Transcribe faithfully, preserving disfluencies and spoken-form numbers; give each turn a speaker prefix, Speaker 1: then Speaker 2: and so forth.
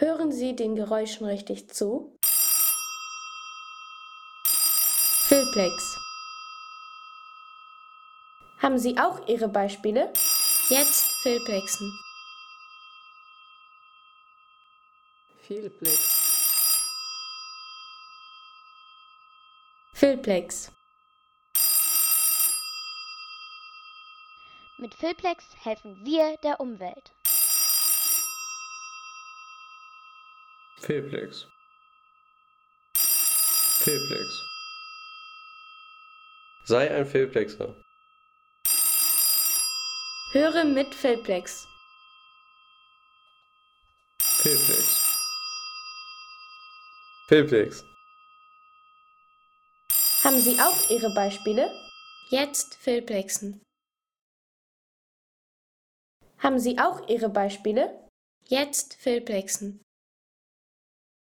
Speaker 1: Hören Sie den Geräuschen richtig zu? Filplex. Haben Sie auch Ihre Beispiele? Jetzt Filplexen.
Speaker 2: Filplex.
Speaker 1: Filplex.
Speaker 3: Mit Filplex helfen wir der Umwelt.
Speaker 4: Filplex. Filplex. Sei ein Filplexer.
Speaker 1: Höre mit Filplex.
Speaker 4: Filplex. Filplex.
Speaker 1: Haben Sie auch Ihre Beispiele? Jetzt Filplexen. Haben Sie auch Ihre Beispiele? Jetzt Filplexen.